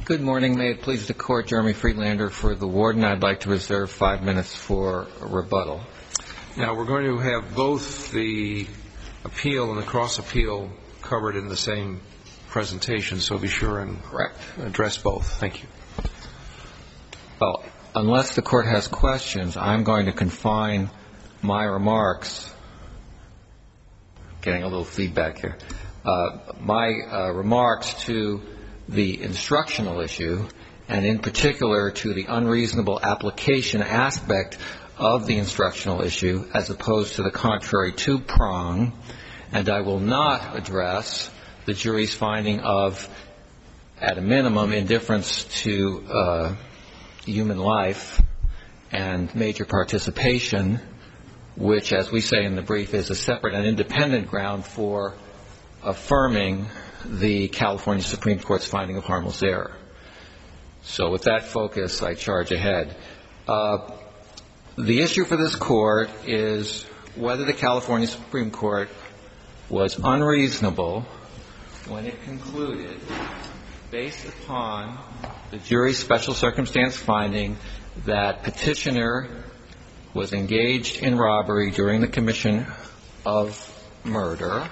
Good morning. May it please the Court, Jeremy Friedlander for the Warden. I'd like to reserve 5 minutes for a rebuttal. Now, we're going to have both the appeal and the cross-appeal covered in the same presentation, so be sure and address both. Thank you. Well, unless the Court has questions, I'm going to confine my remarks, getting a little feedback here, remarks to the instructional issue, and in particular to the unreasonable application aspect of the instructional issue as opposed to the contrary to prong, and I will not address the jury's finding of, at a minimum, indifference to human life and major participation, which, as we say in the brief, is a separate and independent ground for affirming the California Supreme Court's finding of harmless error. So with that focus, I charge ahead. The issue for this Court is whether the California Supreme Court was unreasonable when it concluded, based upon the jury's special circumstance finding, that petitioner was engaged in robbery during the commission of murder,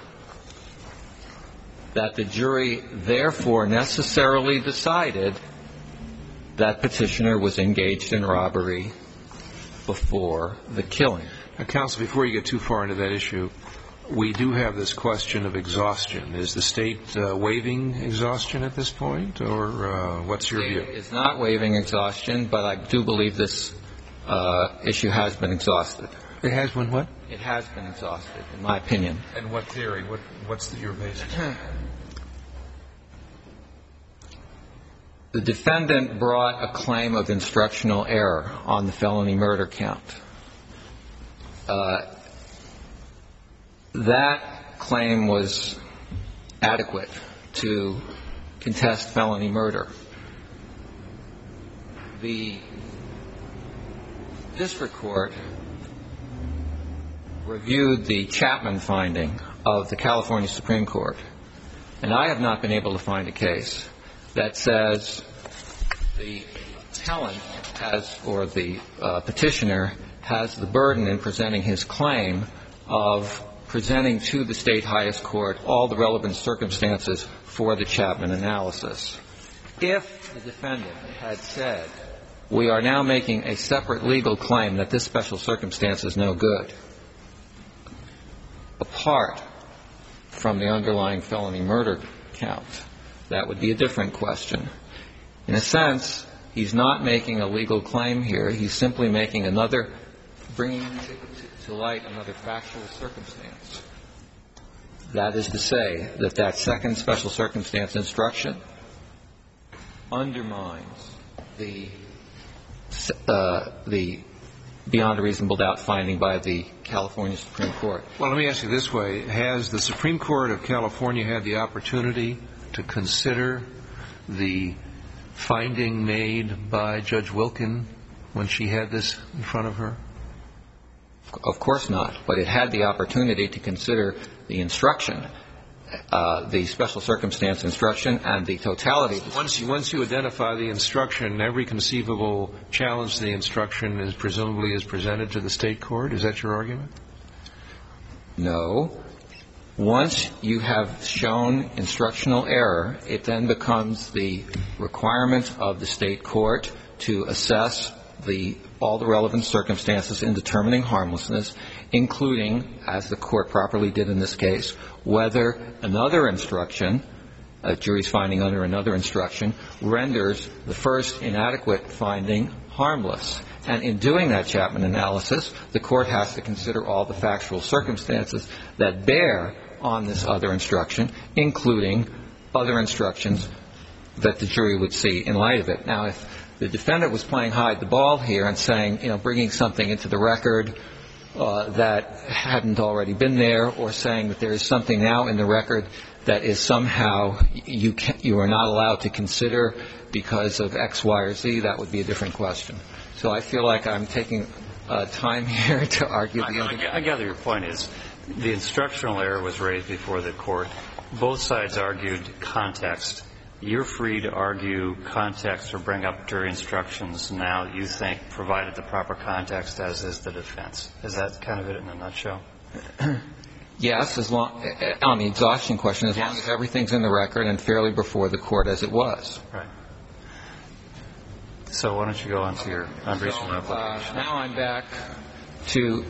that the jury therefore necessarily decided that petitioner was engaged in robbery before the killing. Now, counsel, before you get too far into that issue, we do have this question of exhaustion. Is the State waiving exhaustion at this point, or what's your view? The State is not waiving exhaustion, but I do believe this issue has been exhausted. It has been what? It has been exhausted, in my opinion. And what theory? What's your basis? The defendant brought a claim of instructional error on the felony murder count. That claim was adequate to contest felony murder. The district court reviewed the Chapman finding of the California Supreme Court, and I have not been able to find a case that says the appellant has, or the petitioner has the burden in presenting his claim of presenting to the State highest court all the relevant circumstances for the Chapman analysis. If the defendant had said, we are now making a separate legal claim that this special circumstance is no good, apart from the underlying felony murder count, that would be a different question. In a sense, he's not making a legal claim here. He's simply making another, bringing to light another factual circumstance. That is to say that that second special circumstance instruction undermines the beyond a reasonable doubt finding by the California Supreme Court. Well, let me ask you this way. Has the Supreme Court of California had the opportunity to consider the finding made by Judge Wilkin when she had this in front of her? Of course not. But it had the opportunity to consider the instruction, the special circumstance instruction, and the totality. Once you identify the instruction, every conceivable challenge to the instruction is presumably presented to the State court? Is that your argument? No. Once you have shown instructional error, it then becomes the requirement of the State court to assess all the relevant circumstances in determining harmlessness, including, as the court properly did in this case, whether another instruction, a jury's finding under another instruction, renders the first inadequate finding harmless. And in doing that Chapman analysis, the court has to consider all the factual circumstances that bear on this other instruction, including other instructions that the jury would see in light of it. Now, if the defendant was playing hide the ball here and saying, bringing something into the record that hadn't already been there, or saying that there is something now in the record that is somehow you are not allowed to consider because of X, Y, or Z, that would be a different question. So I feel like I'm taking time here to argue the other. I gather your point is the instructional error was raised before the court. Both sides argued context. you're free to argue context or bring up jury instructions now that you think provided the proper context, as is the defense. Is that kind of it in a nutshell? Yes, as long on the exhaustion question, as long as everything's in the record and fairly before the court as it was. Right. So why don't you go on to your unreasonable application? Now I'm back to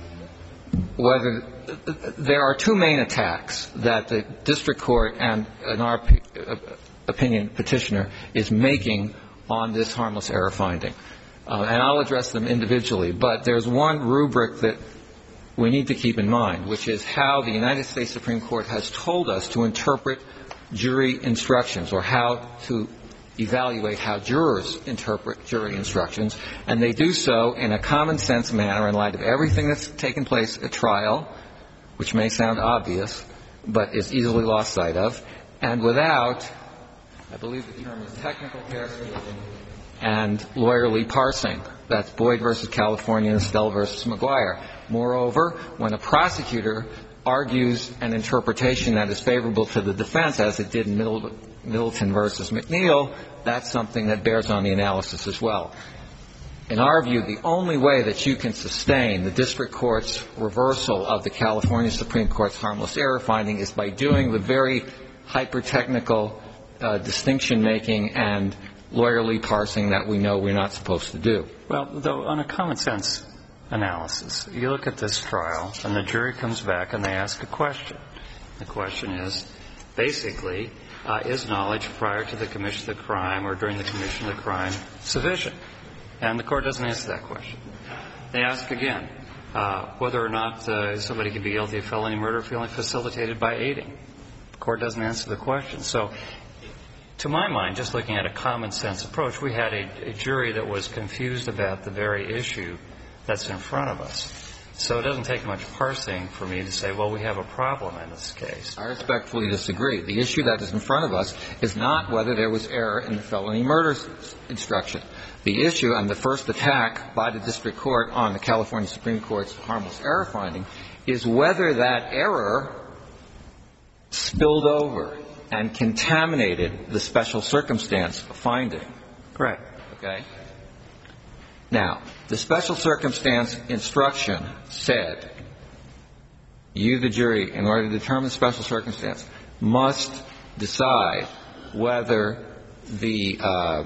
whether there are two main attacks that the district court and, in our opinion, petitioner is making on this harmless error finding. And I'll address them individually, but there's one rubric that we need to keep in mind, which is how the United States Supreme Court has told us to interpret jury instructions, or how to evaluate how jurors interpret jury instructions. And they do so in a common sense manner in light of everything that's taken place at trial, which may sound obvious, but is easily lost sight of, and without, I believe the term is technical paraphrasing and lawyerly parsing. That's Boyd versus California and Estelle versus McGuire. Moreover, when a prosecutor argues an interpretation that is favorable to the defense, as it did in Middleton versus McNeil, that's something that bears on the analysis as well. In our view, the only way that you can sustain the district court's reversal of the California Supreme Court's harmless error finding is by doing the very hyper-technical distinction-making and lawyerly parsing that we know we're not supposed to do. Well, though, on a common sense analysis, you look at this trial, and the jury comes back and they ask a question. The question is, basically, is knowledge prior to the commission of the crime or during the commission of the crime sufficient? And the court doesn't answer that question. They ask again whether or not somebody can be guilty of felony murder feeling facilitated by aiding. The court doesn't answer the question. So, to my mind, just looking at a common sense approach, we had a jury that was confused about the very issue that's in front of us. So it doesn't take much parsing for me to say, well, we have a problem in this case. I respectfully disagree. The issue that is in front of us is not whether there was error in the felony murder instruction. The issue and the first attack by the district court on the California Supreme Court's harmless error finding is whether that error spilled over and contaminated the special circumstance finding. Right. Okay? Now, the special circumstance instruction said, you, the jury, in order to determine special circumstance, must decide whether the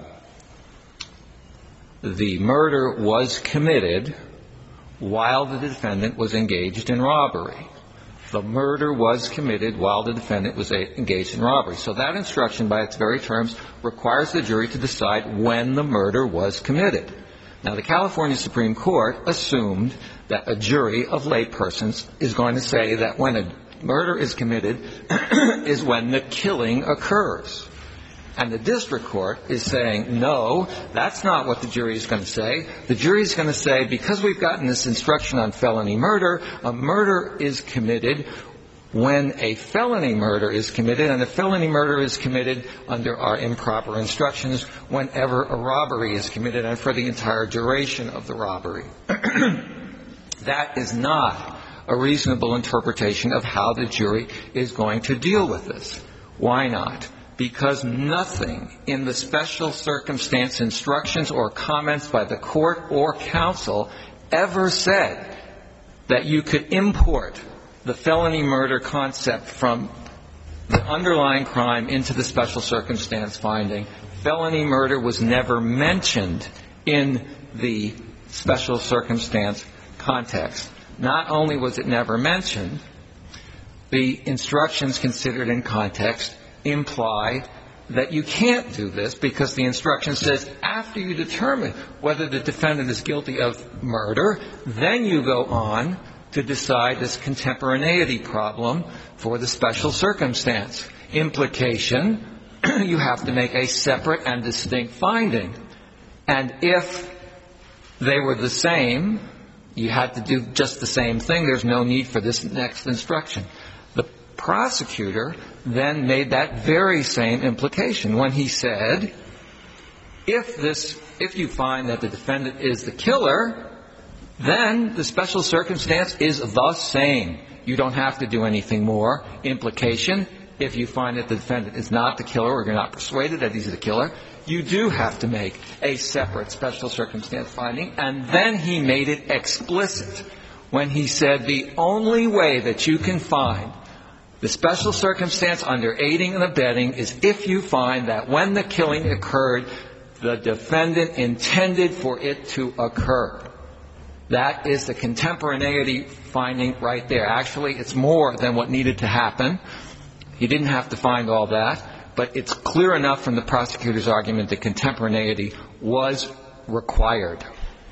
murder was committed while the defendant was engaged in robbery. The murder was committed while the defendant was engaged in robbery. So that instruction, by its very terms, requires the jury to decide when the murder was committed. Now, the California Supreme Court assumed that a jury of laypersons is going to say that when a murder is committed is when the killing occurs. And the district court is saying, no, that's not what the jury is going to say. The jury is going to say, because we've gotten this instruction on felony murder, a murder is committed when a felony murder is committed, and a felony murder is committed under our improper instructions whenever a robbery is committed and for the entire duration of the robbery. That is not a reasonable interpretation of how the jury is going to deal with this. Why not? Because nothing in the special circumstance instructions or comments by the court or counsel ever said that you could import the felony murder concept from the underlying crime into the special circumstance finding. Felony murder was never mentioned in the special circumstance context. Not only was it never mentioned, the instructions considered in context imply that you can't do this because the instruction says after you determine whether the defendant is guilty of murder, then you go on to decide this contemporaneity problem for the special circumstance. Implication, you have to make a separate and distinct finding. And if they were the same, you had to do just the same thing. There's no need for this next instruction. The prosecutor then made that very same implication when he said, if you find that the defendant is the killer, then the special circumstance is the same. You don't have to do anything more. Implication, if you find that the defendant is not the killer or you're not persuaded that he's the killer, you do have to make a separate special circumstance finding. And then he made it explicit when he said the only way that you can find the special circumstance under aiding and abetting is if you find that when the killing occurred, the defendant intended for it to occur. That is the contemporaneity finding right there. Actually, it's more than what needed to happen. He didn't have to find all that, but it's clear enough from the prosecutor's argument that contemporaneity was required.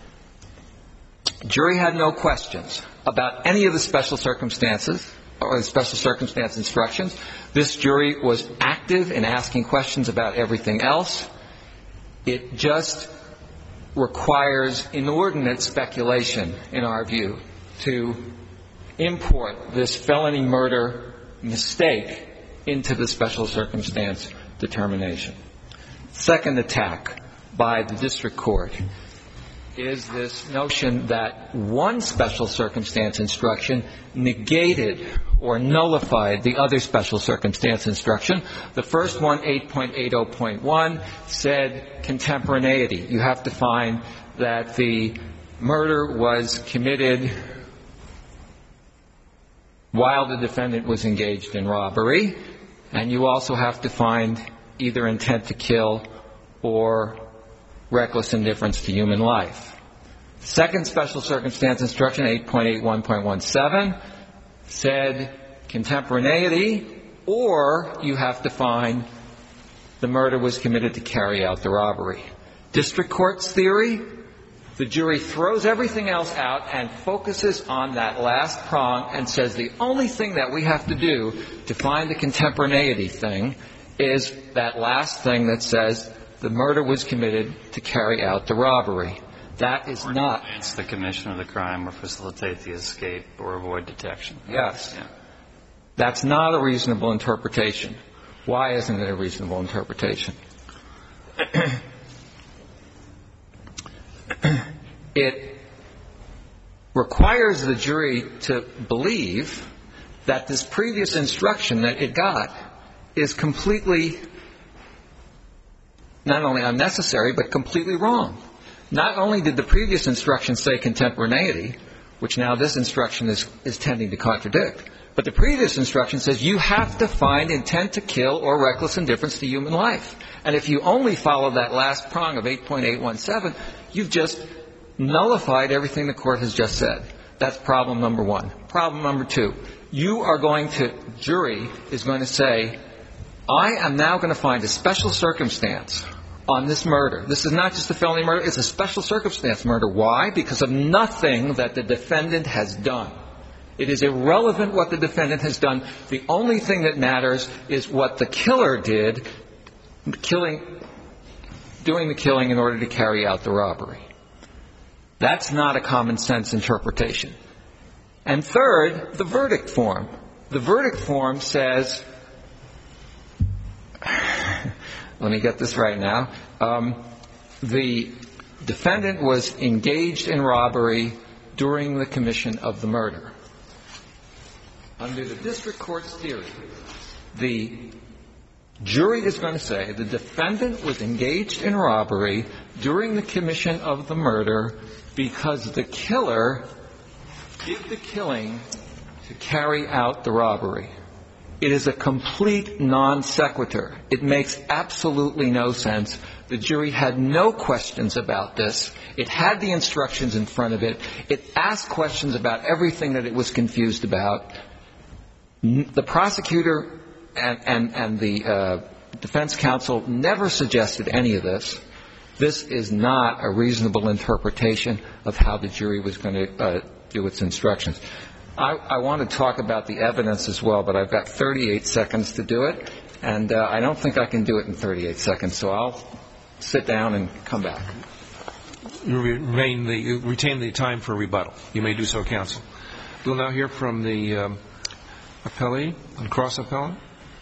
Jury had no questions about any of the special circumstances or the special circumstance instructions. This jury was active in asking questions about everything else. It just requires inordinate speculation, in our view, to import this felony murder mistake into the special circumstance determination. Second attack by the district court is this notion that one special circumstance instruction negated or nullified the other special circumstance instruction. The first one, 8.80.1, said contemporaneity. You have to find that the murder was committed while the defendant was engaged in robbery, and you also have to find either intent to kill or reckless indifference to human life. Second special circumstance instruction, 8.81.17, said contemporaneity, or you have to find the murder was committed to carry out the robbery. District court's theory, the jury throws everything else out and focuses on that last prong and says the only thing that we have to do to find the contemporaneity thing is that last thing that says the murder was committed to carry out the robbery. That is not the commission of the crime or facilitate the escape or avoid detection. Yes. Yeah. That's not a reasonable interpretation. Why isn't it a reasonable interpretation? It requires the jury to believe that this previous instruction that it got is completely not only unnecessary, but completely wrong. Not only did the previous instruction say contemporaneity, which now this instruction is tending to contradict, but the previous instruction says you have to find intent to kill or reckless indifference to human life. And if you only follow that last prong of 8.817, you've just nullified everything the court has just said. That's problem number one. Problem number two, jury is going to say, I am now going to find a special circumstance on this murder. This is not just a felony murder, it's a special circumstance murder. Why? Because of nothing that the defendant has done. It is irrelevant what the defendant has done. The only thing that matters is what the killer did, doing the killing in order to carry out the robbery. That's not a common sense interpretation. And third, the verdict form. The verdict form says, let me get this right now. The defendant was engaged in robbery during the commission of the murder. Under the district court's theory, the jury is going to say the defendant was engaged in robbery during the commission of the murder because the killer did the killing to carry out the robbery. It is a complete non sequitur. It makes absolutely no sense. The jury had no questions about this. It had the instructions in front of it. It asked questions about everything that it was confused about. The prosecutor and the defense counsel never suggested any of this. This is not a reasonable interpretation of how the jury was going to do its instructions. I want to talk about the evidence as well, but I've got 38 seconds to do it, and I don't think I can do it in 38 seconds, so I'll sit down and come back. You retain the time for rebuttal. You may do so, counsel. We'll now hear from the appellee and cross-appellant.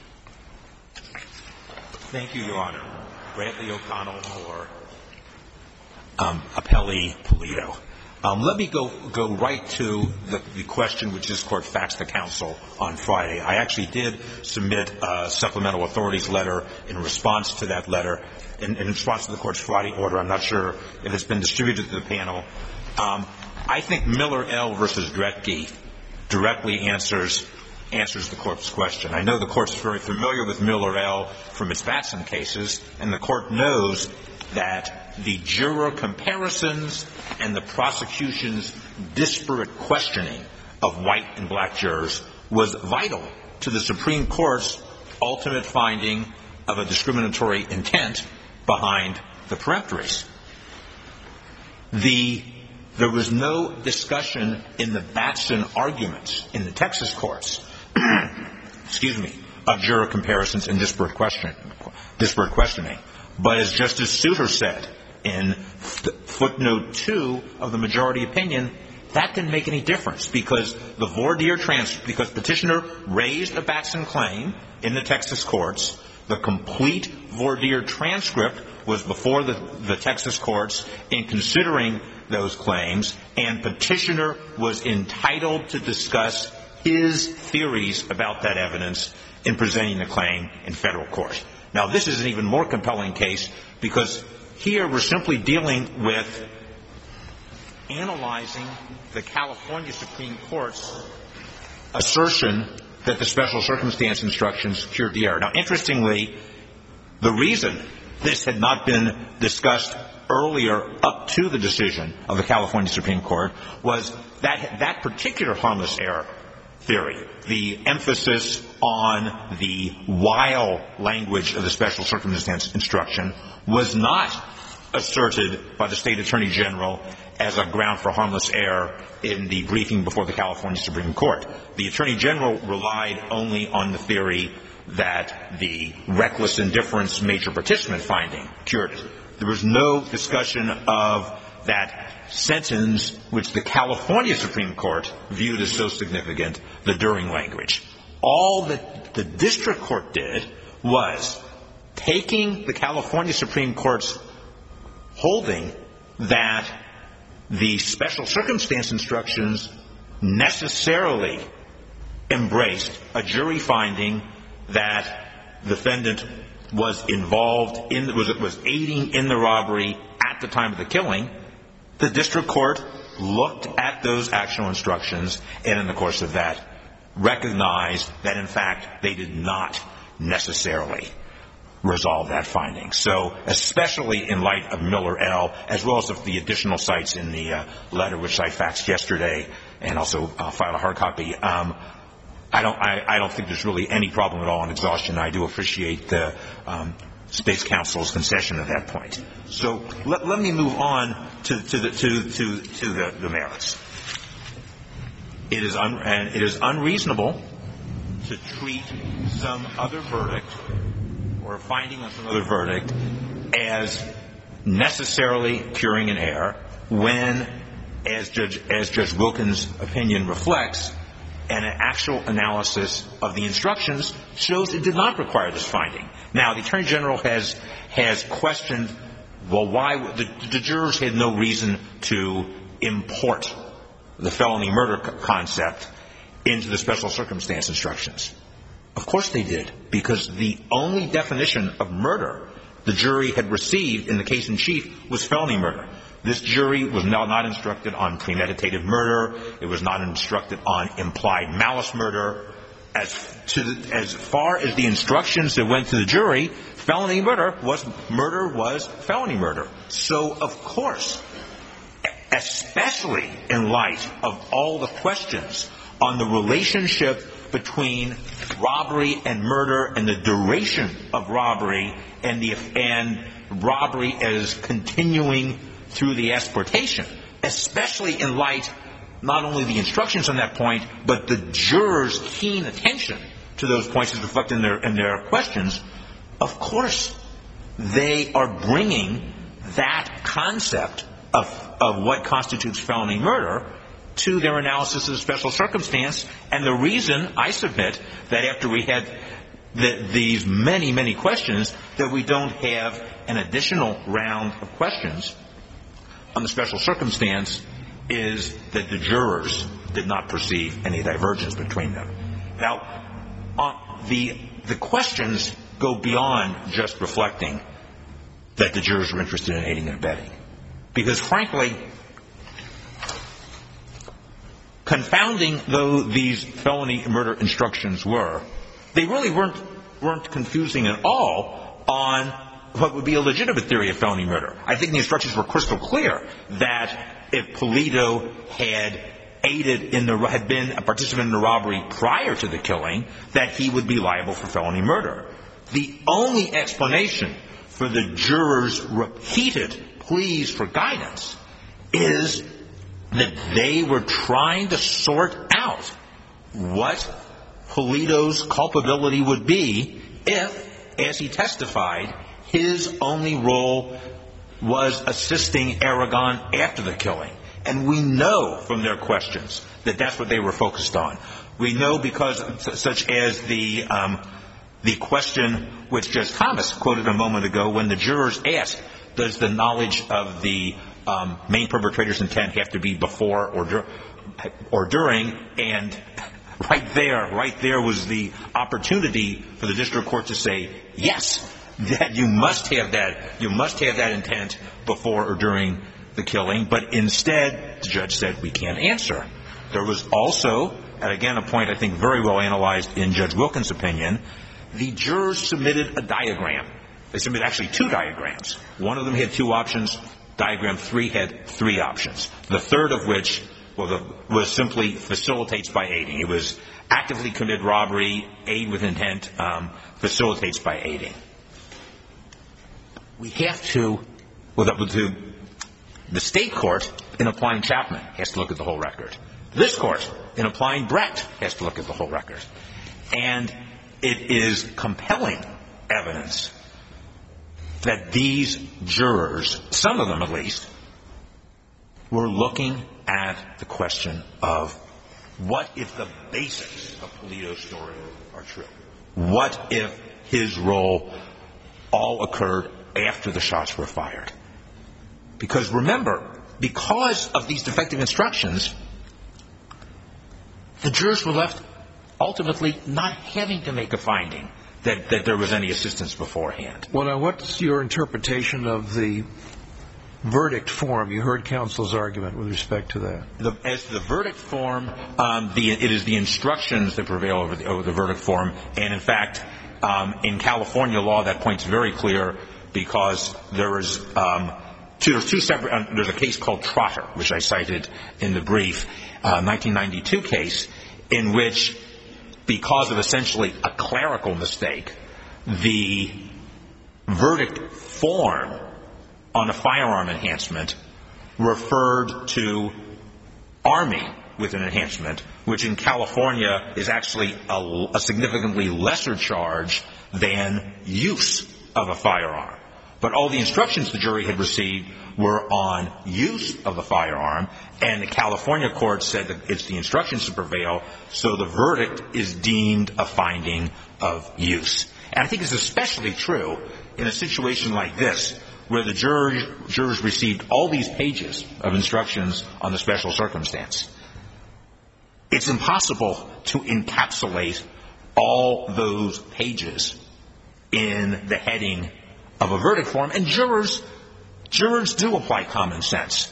Thank you, Your Honor. Bradley O'Connell for appellee Polito. Let me go right to the question which this Court faxed the counsel on Friday. I actually did submit a supplemental authorities letter in response to that letter, in response to the Court's Friday order. I'm not sure if it's been distributed to the panel. I think Miller L. versus Dretke directly answers the Court's question. I know the Court's very familiar with Miller L. from its Batson cases, and the Court knows that the juror comparisons and the prosecution's disparate questioning of white and black jurors was vital to the Supreme Court's ultimate finding of a discriminatory intent behind the peremptories. There was no discussion in the Batson arguments in the Texas courts, of juror comparisons and disparate questioning. But as Justice Souter said in footnote 2 of the majority opinion, that didn't make any difference because because petitioner raised a Batson claim in the Texas courts. The complete voir dire transcript was before the Texas courts in considering those claims, and petitioner was entitled to discuss his theories about that evidence in presenting the claim in federal court. Now, this is an even more compelling case because here we're simply dealing with analyzing the California Supreme Court's assertion that the special circumstance instructions cured the error. Now, interestingly, the reason this had not been discussed earlier up to the decision of the California Supreme Court was that particular harmless error theory, the emphasis on the while language of the special circumstance instruction, was not asserted by the State Attorney General as a ground for harmless error in the briefing before the California Supreme Court. The Attorney General relied only on the theory that the reckless indifference major participant finding cured it. There was no discussion of that sentence which the California Supreme Court viewed as so significant, the during language. All that the district court did was taking the California Supreme Court's holding that the special circumstance instructions necessarily embraced a jury finding that the defendant was involved in, was aiding in the robbery at the time of the killing. The district court looked at those actual instructions and in the course of that recognized that, in fact, they did not necessarily resolve that finding. So especially in light of Miller L., as well as of the additional cites in the letter which I faxed yesterday and also filed a hard copy, I don't think there's really any problem at all in exhaustion. I do appreciate the State's counsel's concession at that point. So let me move on to the merits. It is unreasonable to treat some other verdict or finding of some other verdict as necessarily curing an error when, as Judge Wilkins' opinion reflects, an actual analysis of the instructions shows it did not require this finding. Now, the Attorney General has questioned, well, why the jurors had no reason to import the felony murder concept into the special circumstance instructions. Of course they did, because the only definition of murder the jury had received in the case in chief was felony murder. This jury was not instructed on premeditated murder. It was not instructed on implied malice murder. As far as the instructions that went to the jury, felony murder was felony murder. So, of course, especially in light of all the questions on the relationship between robbery and murder and the duration of robbery and robbery as continuing through the exportation, especially in light not only the instructions on that point, but the jurors' keen attention to those points as reflected in their questions, of course they are bringing that concept of what constitutes felony murder to their analysis of the special circumstance. And the reason I submit that after we had these many, many questions, that we don't have an additional round of questions on the special circumstance is that the jurors did not perceive any divergence between them. Now, the questions go beyond just reflecting that the jurors were interested in aiding and abetting. Because, frankly, confounding though these felony murder instructions were, they really weren't confusing at all on what would be a legitimate theory of felony murder. I think the instructions were crystal clear that if Pulido had been a participant in the robbery prior to the killing, that he would be liable for felony murder. The only explanation for the jurors' repeated pleas for guidance is that they were trying to sort out what Pulido's culpability would be if, as he testified, his only role was assisting Aragon after the killing. And we know from their questions that that's what they were focused on. We know because, such as the question which Judge Thomas quoted a moment ago, when the jurors asked, does the knowledge of the main perpetrator's intent have to be before or during? And right there was the opportunity for the district court to say, yes, that you must have that intent before or during the killing. But instead, the judge said, we can't answer. There was also, and again, a point I think very well analyzed in Judge Wilkins' opinion, the jurors submitted a diagram. They submitted actually two diagrams. One of them had two options. Diagram 3 had three options. The third of which was simply facilitates by aiding. It was actively commit robbery, aid with intent, facilitates by aiding. We have to, the state court, in applying Chapman, has to look at the whole record. This court, in applying Brecht, has to look at the whole record. And it is compelling evidence that these jurors, some of them at least, were looking at the question of what if the basics of Pulido's story are true? What if his role all occurred after the shots were fired? Because remember, because of these defective instructions, the jurors were left ultimately not having to make a finding that there was any assistance beforehand. Well, now, what's your interpretation of the verdict form? You heard counsel's argument with respect to that. As the verdict form, it is the instructions that prevail over the verdict form. And, in fact, in California law, that point's very clear because there's two separate. There's a case called Trotter, which I cited in the brief, 1992 case, in which, because of essentially a clerical mistake, the verdict form on a firearm enhancement referred to Army with an enhancement, which in California is actually a significantly lesser charge than use of a firearm. But all the instructions the jury had received were on use of the firearm, and the California court said that it's the instructions to prevail, so the verdict is deemed a finding of use. And I think it's especially true in a situation like this, where the jurors received all these pages of instructions on the special circumstance. It's impossible to encapsulate all those pages in the heading of a verdict form, and jurors do apply common sense.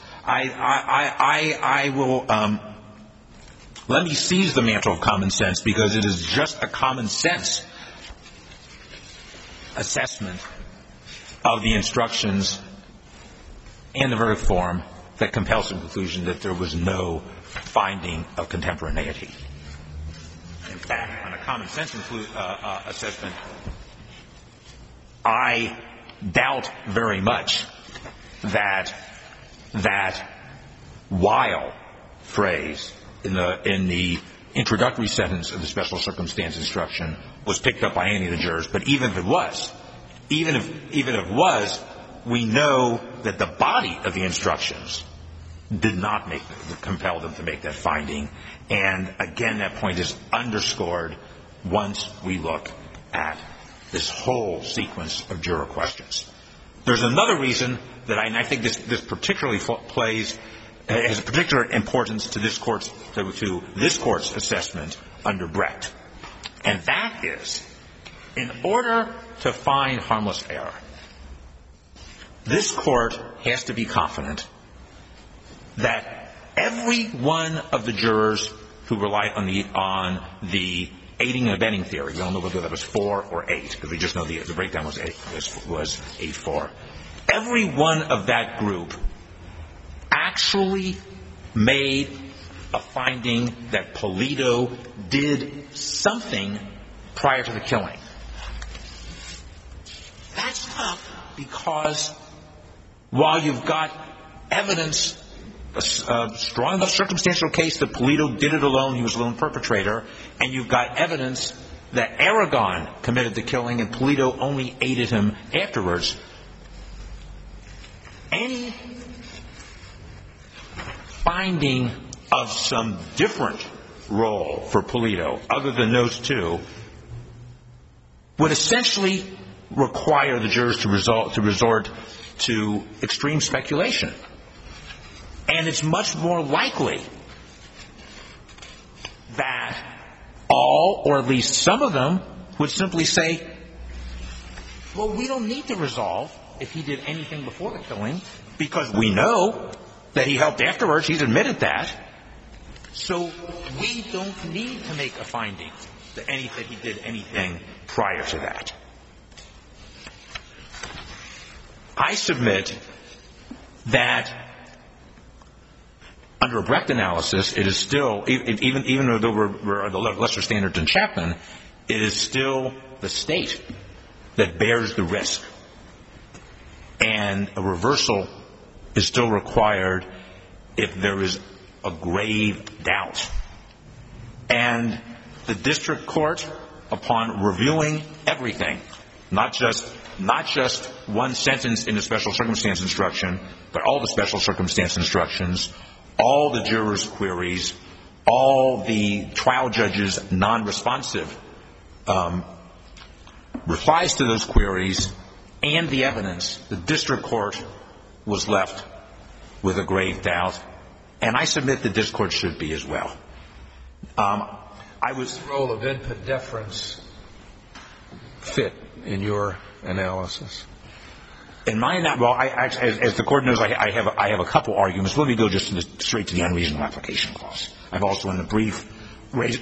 I will let me seize the mantle of common sense, because it is just a common sense assessment of the instructions and the verdict form that compels the conclusion that there was no finding of contemporaneity. In fact, on a common sense assessment, I doubt very much that while phrase in the introductory sentence of the special circumstance instruction was picked up by any of the jurors. But even if it was, we know that the body of the instructions did not compel them to make that finding. And again, that point is underscored once we look at this whole sequence of juror questions. There's another reason that I think this particularly plays has a particular importance to this court's assessment under Brecht. And that is, in order to find harmless error, this court has to be confident that every one of the jurors who relied on the aiding and abetting theory — we don't know whether that was 4 or 8, because we just know the breakdown was 8-4 — every one of that group actually made a finding that Pulido did something prior to the killing. That's tough, because while you've got evidence, a strong enough circumstantial case that Pulido did it alone, he was a lone perpetrator, and you've got evidence that Aragon committed the killing and Pulido only aided him afterwards, any finding of some different role for Pulido other than those two would essentially require the jurors to resort to extreme speculation. And it's much more likely that all, or at least some of them, would simply say, well, we don't need to resolve if he did anything before the killing, because we know that he helped afterwards. He's admitted that. So we don't need to make a finding that he did anything prior to that. I submit that under a Brecht analysis, it is still, even though we're at the lesser standard than Chapman, it is still the state that bears the risk. And a reversal is still required if there is a grave doubt. And the district court, upon reviewing everything, not just one sentence in the special circumstance instruction, but all the special circumstance instructions, all the jurors' queries, all the trial judge's non-responsive replies to those queries, and the evidence, the district court was left with a grave doubt. And I submit that this court should be as well. The role of input deference fit in your analysis? In my as the court knows, I have a couple arguments. Let me go just straight to the unreasonable application clause. I've also, in the brief, raised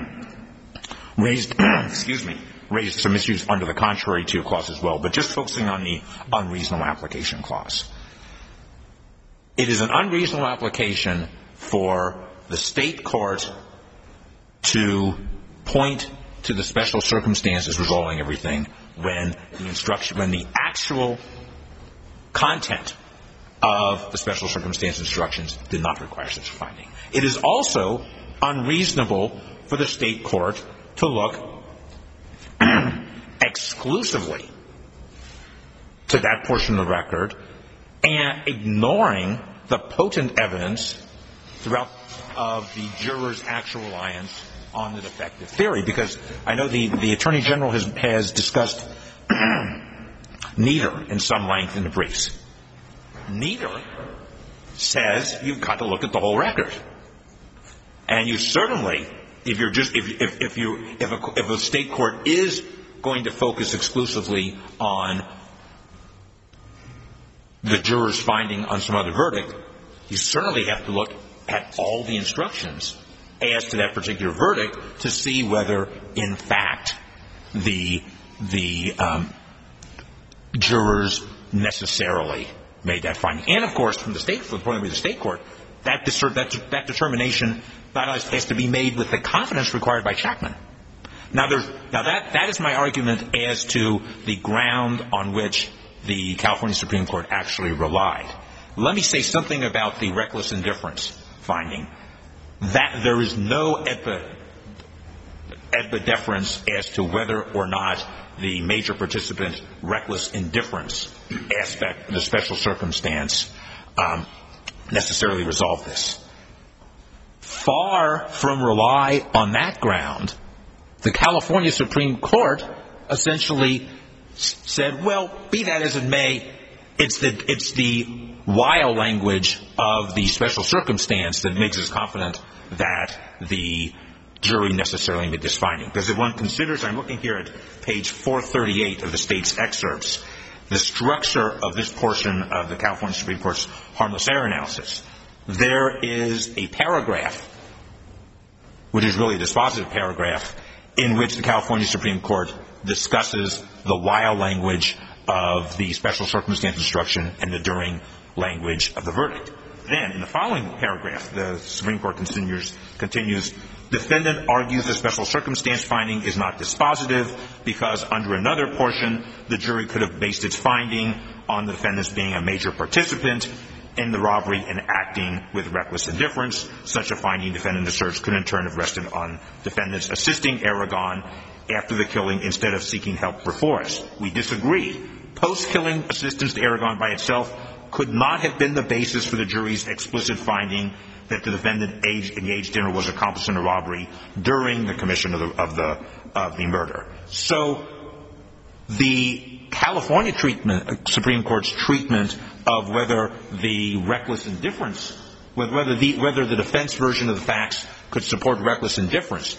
some issues under the contrary to clause as well, but just focusing on the unreasonable application clause. It is an unreasonable application for the state court to point to the special circumstances resolving everything when the actual content of the special circumstance instructions did not require such a finding. It is also unreasonable for the state court to look exclusively to that portion of the record and ignoring the potent evidence throughout of the jurors' actual reliance on the defective theory. Because I know the Attorney General has discussed neither in some length in the briefs. Neither says you've got to look at the whole record. And you certainly, if a state court is going to focus exclusively on the jurors' finding on some other verdict, you certainly have to look at all the instructions as to that particular verdict to see whether, in fact, the jurors necessarily made that finding. And, of course, from the point of view of the state court, that determination not only has to be made with the confidence required by Chapman. Now that is my argument as to the ground on which the California Supreme Court actually relied. Let me say something about the reckless indifference finding. That there is no deference as to whether or not the major participant reckless indifference aspect of the special circumstance necessarily resolved this. Far from rely on that ground, the California Supreme Court essentially said, well, be that as it may, It's the while language of the special circumstance that makes us confident that the jury necessarily made this finding. Because if one considers, I'm looking here at page 438 of the state's excerpts, the structure of this portion of the California Supreme Court's harmless error analysis, there is a paragraph, which is really a dispositive paragraph, in which the California Supreme Court discusses the while language of the special circumstance instruction and the during language of the verdict. Then, in the following paragraph, the Supreme Court continues, defendant argues the special circumstance finding is not dispositive because under another portion, the jury could have based its finding on the defendant's being a major participant in the robbery and acting with reckless indifference. Such a finding, defendant asserts, could in turn have rested on defendants assisting Aragon after the killing instead of seeking help for Flores. We disagree. Post-killing assistance to Aragon by itself could not have been the basis for the jury's explicit finding that the defendant engaged in or was accomplice in a robbery during the commission of the murder. So the California Supreme Court's treatment of whether the reckless indifference, whether the defense version of the facts could support reckless indifference,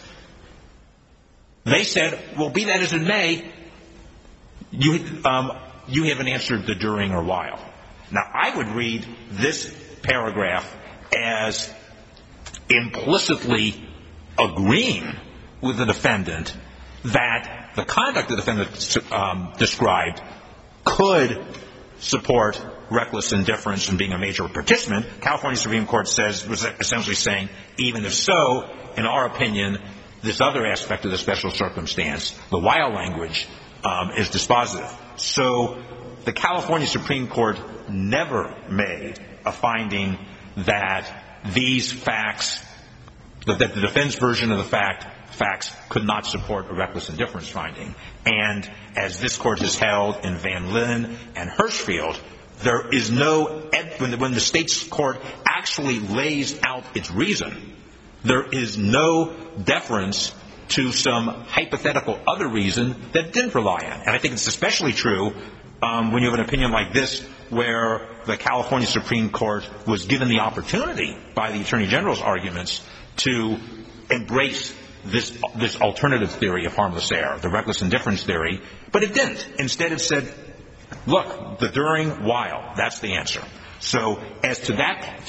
they said, well, be that as it may, you haven't answered the during or while. Now, I would read this paragraph as implicitly agreeing with the defendant that the conduct the defendant described could support reckless indifference and being a major participant. California Supreme Court was essentially saying, even if so, in our opinion, this other aspect of the special circumstance, the while language, is dispositive. So the California Supreme Court never made a finding that these facts, that the defense version of the facts could not support a reckless indifference finding. And as this court has held in Van Linen and Hirschfield, there is no, when the state's court actually lays out its reason, there is no deference to some hypothetical other reason that didn't rely on. And I think it's especially true when you have an opinion like this, where the California Supreme Court was given the opportunity by the Attorney General's arguments to embrace this alternative theory of harmless error, the reckless indifference theory, but it didn't. Instead it said, look, the during, while, that's the answer. So as to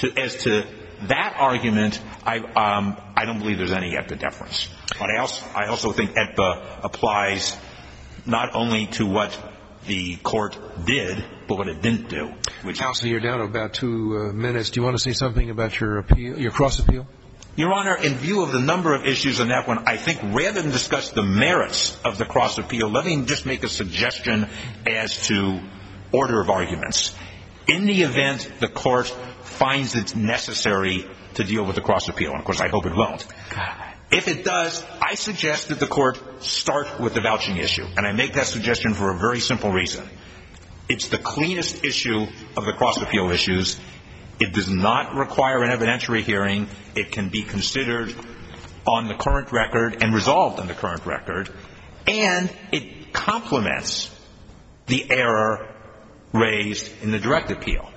that argument, I don't believe there's any EDPA deference. But I also think EDPA applies not only to what the court did, but what it didn't do. Counsel, you're down to about 2 minutes. Do you want to say something about your appeal, your cross appeal? Your Honor, in view of the number of issues on that one, I think rather than discuss the merits of the cross appeal, let me just make a suggestion as to order of arguments. In the event the court finds it necessary to deal with the cross appeal, and of course I hope it won't, if it does, I suggest that the court start with the vouching issue. And I make that suggestion for a very simple reason. It's the cleanest issue of the cross appeal issues. It does not require an evidentiary hearing. It can be considered on the current record and resolved on the current record. And it complements the error raised in the direct appeal.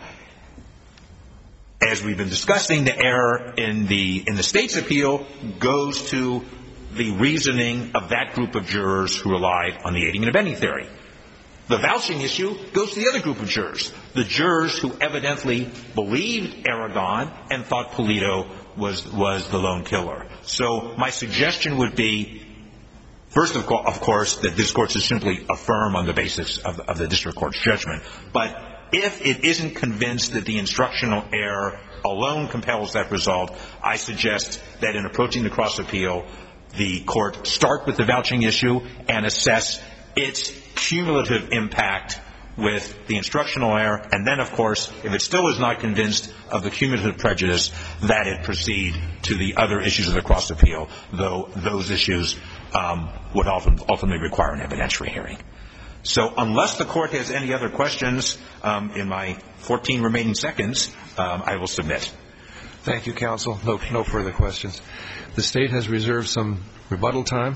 As we've been discussing, the error in the state's appeal goes to the reasoning of that group of jurors who relied on the aiding and abetting theory. The vouching issue goes to the other group of jurors, the jurors who evidently believed Aragon and thought Pulido was the lone killer. So my suggestion would be, first of course, that this court should simply affirm on the basis of the district court's judgment. But if it isn't convinced that the instructional error alone compels that result, I suggest that in approaching the cross appeal, the court start with the vouching issue and assess its cumulative impact with the instructional error. And then, of course, if it still is not convinced of the cumulative prejudice, that it proceed to the other issues of the cross appeal, though those issues would ultimately require an evidentiary hearing. So unless the court has any other questions, in my 14 remaining seconds, I will submit. Thank you, counsel. No further questions. The state has reserved some rebuttal time.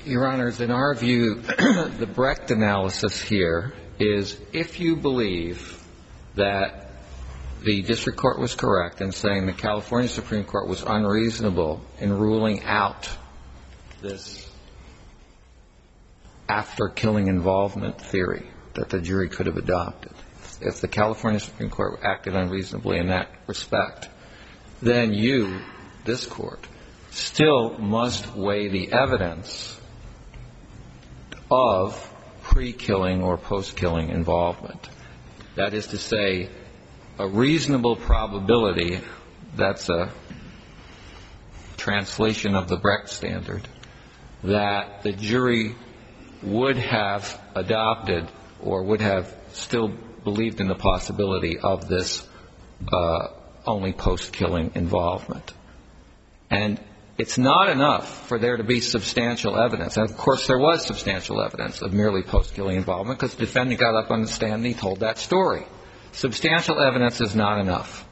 Your Honors, in our view, the Brecht analysis here is if you believe that the district court was correct in saying the California Supreme Court was unreasonable in ruling out this after-killing involvement theory that the jury could have adopted, if the California Supreme Court acted unreasonably in that respect, then you, this Court, still must weigh the evidence of pre-killing or post-killing involvement. That is to say, a reasonable probability, that's a translation of the Brecht standard, that the jury would have adopted or would have still believed in the possibility of this only post-killing involvement. And it's not enough for there to be substantial evidence. And of course, there was substantial evidence of merely post-killing involvement because the defendant got up on the stand and he told that story. Substantial evidence is not enough.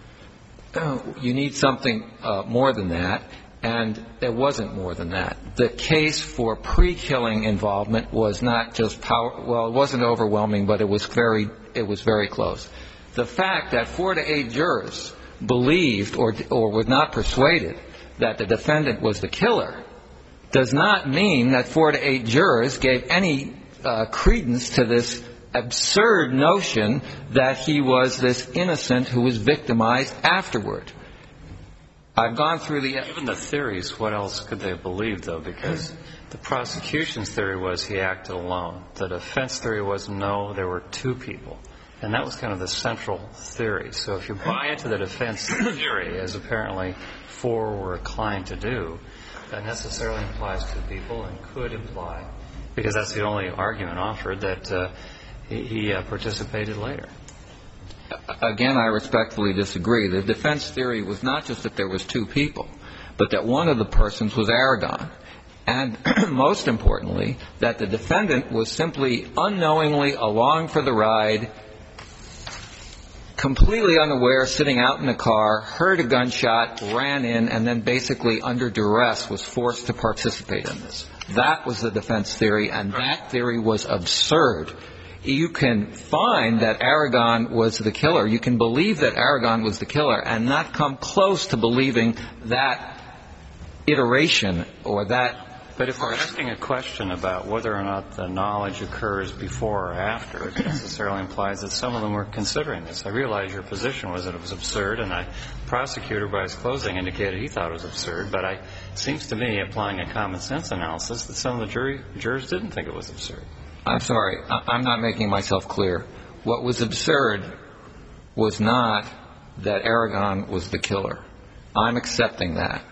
You need something more than that, and there wasn't more than that. The case for pre-killing involvement was not just it wasn't overwhelming, but it was very close. The fact that 4 to 8 jurors believed or were not persuaded that the defendant was the killer does not mean that 4 to 8 jurors gave any credence to this absurd notion that he was this innocent who was victimized afterward. I've gone through Even the theories, what else could they have believed, though? Because the prosecution's theory was he acted alone. The defense theory was no, there were 2 people. And that was kind of the central theory. So if you buy into the defense theory, as apparently 4 were inclined to do, that necessarily implies 2 people and could imply, because that's the only argument offered, that he participated later. Again, I respectfully disagree. The defense theory was not just that there was 2 people, but that one of the persons was Aragon. And most importantly, that the defendant was simply unknowingly along for the ride, completely unaware, sitting out in the car, heard a gunshot, ran in, and then basically under duress was forced to participate in this. That was the defense theory, and that theory was absurd. You can find that Aragon was the killer. You can believe that Aragon was the killer and not come close to believing that iteration or that. But if we're asking a question about whether or not the knowledge occurs before or after, it necessarily implies that some of them were considering this. I realize your position was that it was absurd, and the prosecutor, by his closing, indicated he thought it was absurd. But it seems to me, applying a common sense analysis, that some of the jurors didn't think it was absurd. I'm sorry. I'm not making myself clear. What was absurd was not that Aragon was the killer. I'm accepting that.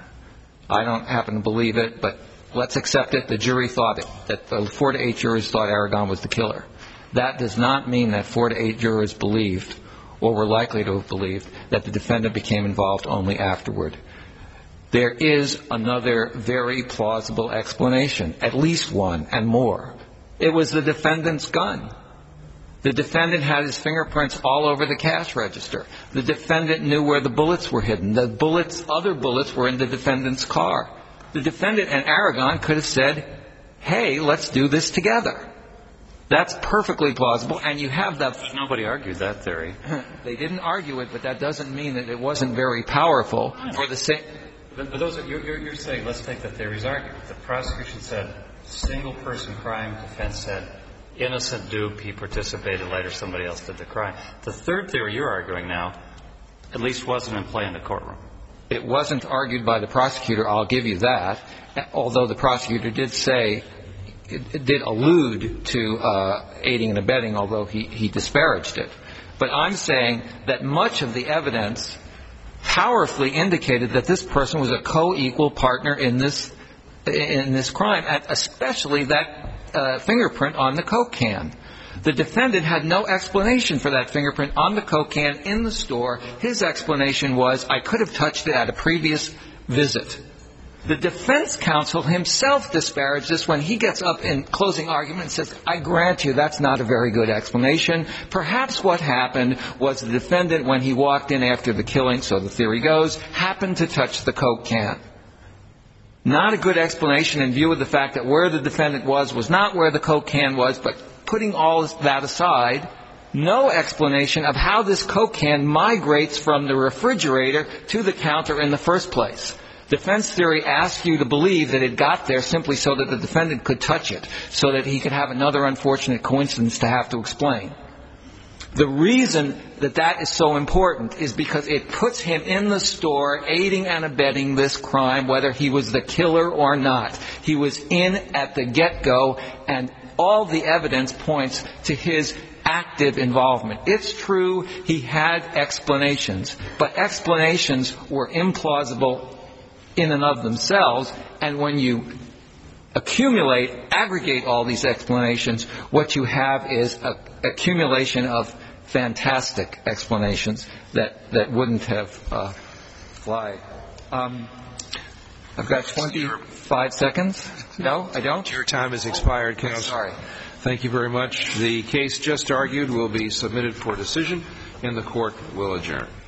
I don't happen to believe it, but let's accept it. The jury thought it, that the 4 to 8 jurors thought Aragon was the killer. That does not mean that 4 to 8 jurors believed or were likely to have believed that the defendant became involved only afterward. There is another very plausible explanation, at least one and more. It was the defendant's gun. The defendant had his fingerprints all over the cash register. The defendant knew where the bullets were hidden. Other bullets were in the defendant's car. The defendant and Aragon could have said, hey, let's do this together. That's perfectly plausible, and you have that. But nobody argued that theory. They didn't argue it, but that doesn't mean that it wasn't very powerful for the same. But you're saying, let's take the theory's argument. The prosecution said, single-person crime. Defense said, innocent dupe. He participated later. Somebody else did the crime. The third theory you're arguing now at least wasn't in play in the courtroom. It wasn't argued by the prosecutor, I'll give you that, although the prosecutor did say, did allude to aiding and abetting, although he disparaged it. But I'm saying that much of the evidence powerfully indicated that this person was a co-equal partner in this crime, especially that fingerprint on the Coke can. The defendant had no explanation for that fingerprint on the Coke can in the store. His explanation was, I could have touched it at a previous visit. The defense counsel himself disparaged this when he gets up in closing argument and says, I grant you that's not a very good explanation. Perhaps what happened was the defendant, when he walked in after the killing, so the theory goes, happened to touch the Coke can. not a good explanation in view of the fact that where the defendant was not where the Coke can was, but putting all that aside, no explanation of how this Coke can migrates from the refrigerator to the counter in the first place. Defense theory asks you to believe that it got there simply so that the defendant could touch it, so that he could have another unfortunate coincidence to have to explain. The reason that that is so important is because it puts him in the store aiding and abetting this crime, whether he was the killer or not. He was in at the get-go, and all the evidence points to his active involvement. It's true he had explanations, but explanations were implausible in and of themselves, and when you aggregate all these explanations, what you have is an accumulation of fantastic explanations that wouldn't have flied. I've got 25 seconds. No, I don't? Your time has expired, counsel. Sorry. Thank you very much. The case just argued will be submitted for decision, and the court will adjourn.